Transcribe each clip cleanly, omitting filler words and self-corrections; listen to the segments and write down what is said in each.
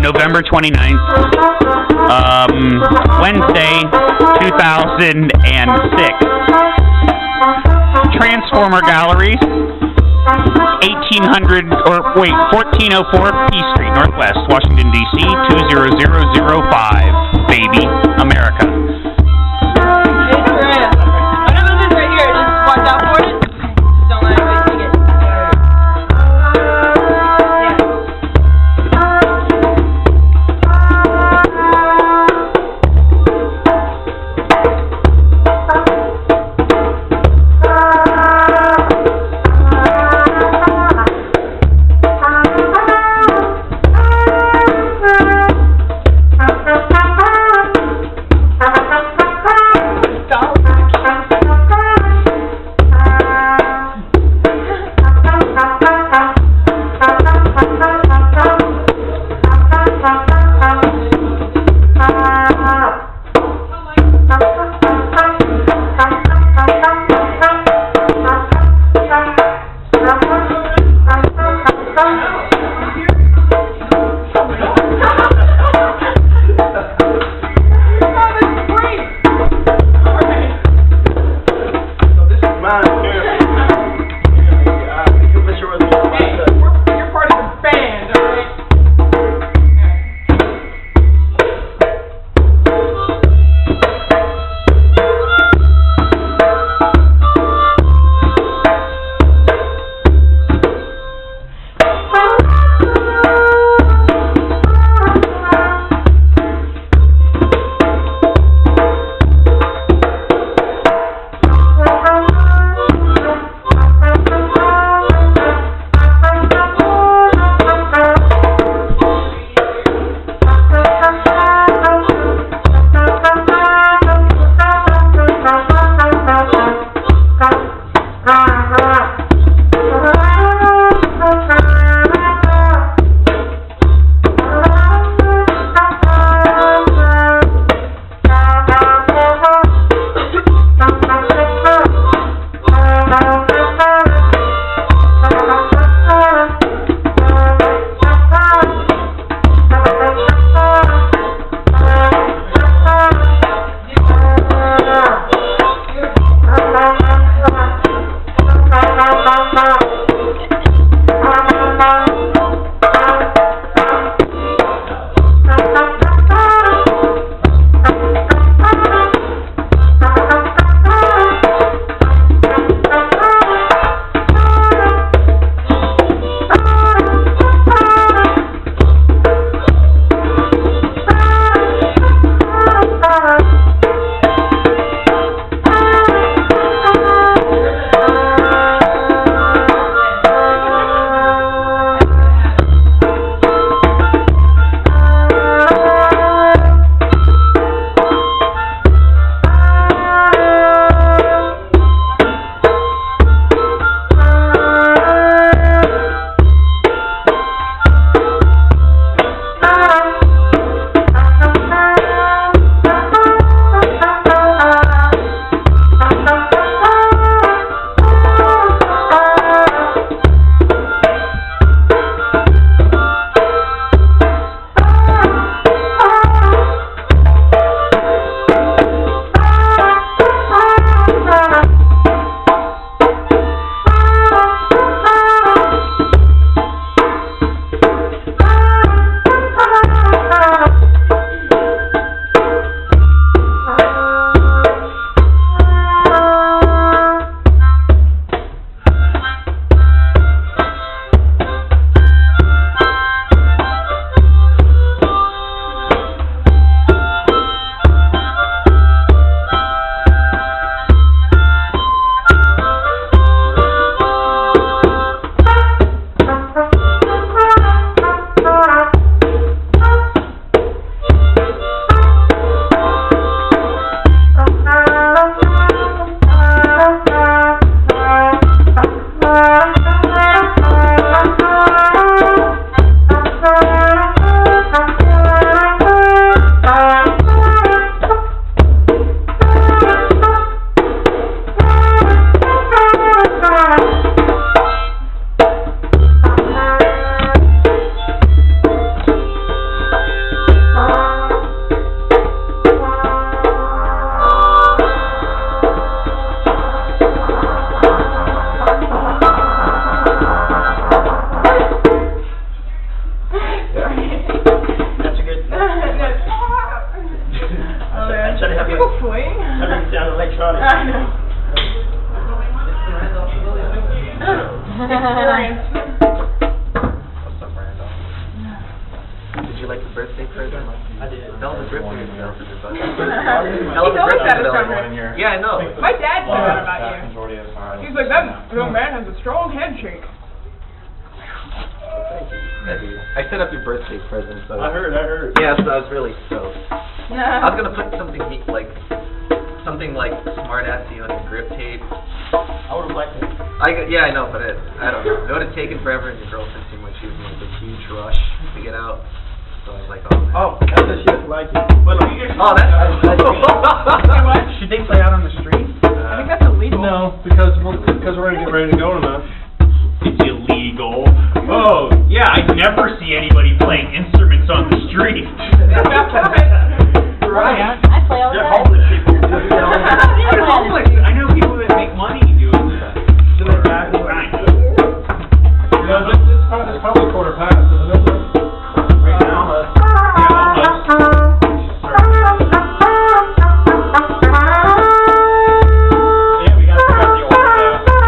November 29th, Wednesday, 2006. Transformer Galleries, 1404 P Street, Northwest, Washington, D.C., 20005, baby, America. Experience. What's up, Randall? Did you like the birthday present? I did. Elvis Ripley is there. He's always said it's from her. Yeah, I know. My dad said that about you. Majority of time. He's like, that young man has a strong handshake. Thank you. I set up your birthday present, so. I heard. Yeah, so I was really stoked. I was gonna put something like smart-assy on your grip tape. I would have liked it. Yeah, I know, but I don't know. It would have taken forever, and your girlfriend seemed like she was in like a huge rush to get out. So I was like, Oh, that's what she doesn't like it. But oh, that's. What? Should they play out on the street? I think that's illegal. No, because we're gonna get ready to go tonight. It's illegal. Oh, yeah, I never see anybody playing instruments on the street. Right. I play all the They're time. homeless people. They're homeless. I know people that make money doing that. You know, it's probably quarter past, isn't it? Right now. Yeah, almost. Yeah, we got to figure out the order now.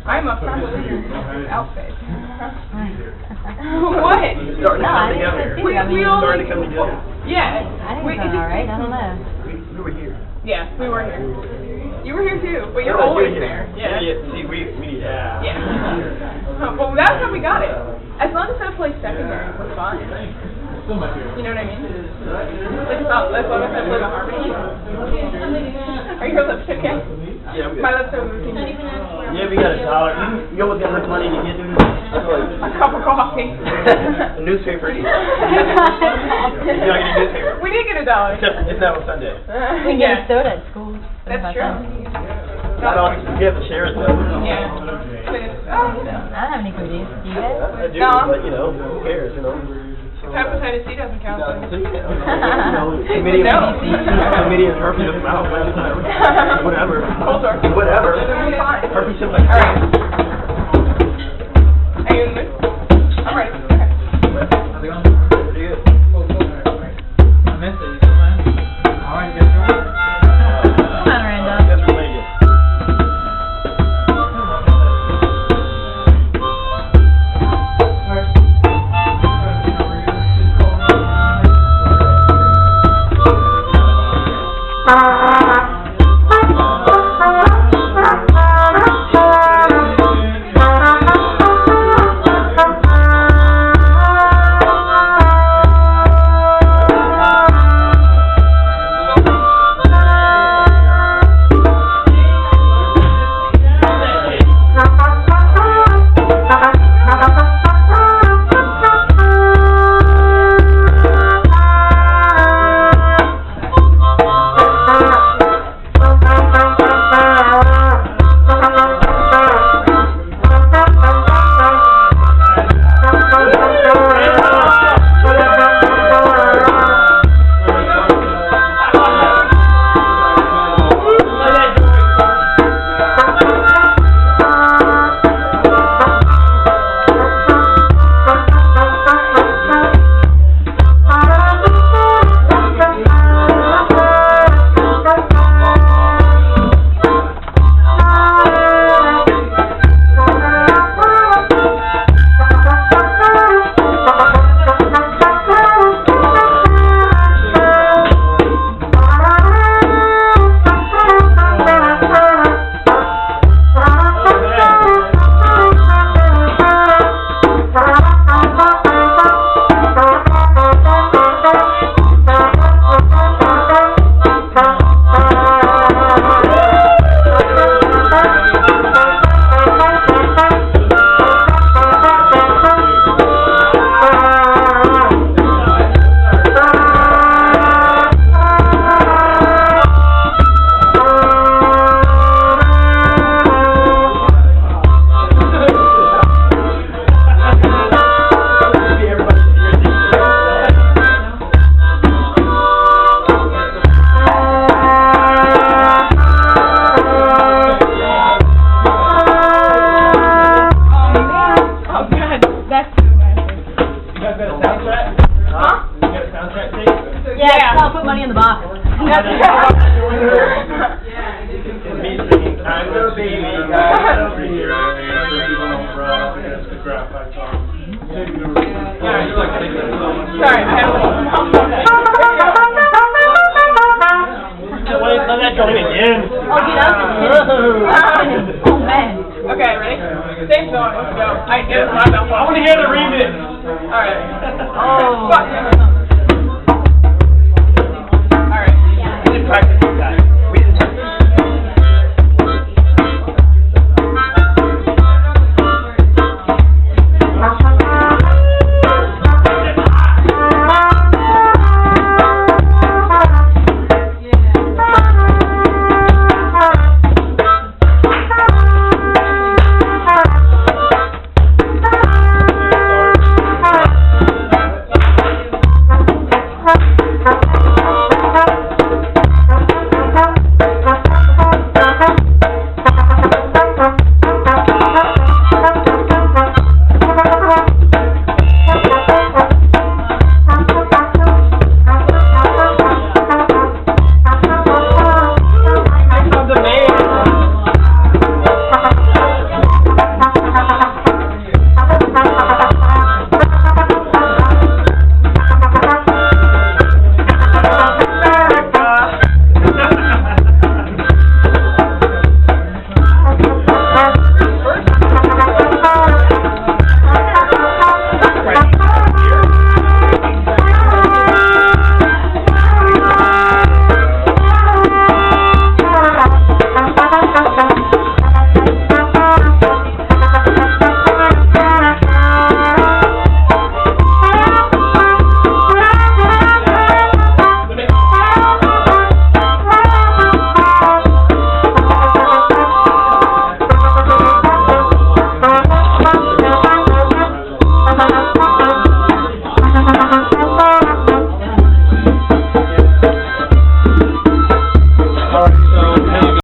I'm a fashion outfit. What? What? No, I think so too. I mean, Starting to come together. Yeah. I think it's alright. I don't know. We were here. Yeah, we were here. You were here too, but you're always there. Yeah. See, we need that. Yeah. Well, that's how we got it. As long as I play secondary, we're fine. Still my favorite. You know what I mean? Like, as long as I play the harmony. Are your lips okay? Yeah, we My got lips are moving. Yeah, we got $1. You know what the other money you get? A cup of coffee. A newspaper. You're not getting a newspaper. We did get $1. It's now on Sunday. We can get a soda at school. That's true. Not all, you have to share it though. Yeah. But it's, I don't have any cookies. Do you guys? I do, No. but who cares, hepatitis C doesn't count. So, committee of herpes of the mouth, whatever. Culture. Whatever. Fine. Herpes simplex. All right. Are you in the mood? I'm ready. Okay. How's it going? Pretty good. I missed it. You still playing? All right, guess what? Come on, Miranda. That's really good. Yeah, I'll put money in the box. Me singing, I'm the baby, I'm the baby. Sorry, I have Let that go in again. Oh, dude, that was oh, man. Okay, ready? Same song, let's go. It was my mouth. I want to hear the remix. Alright. Oh. Fuck.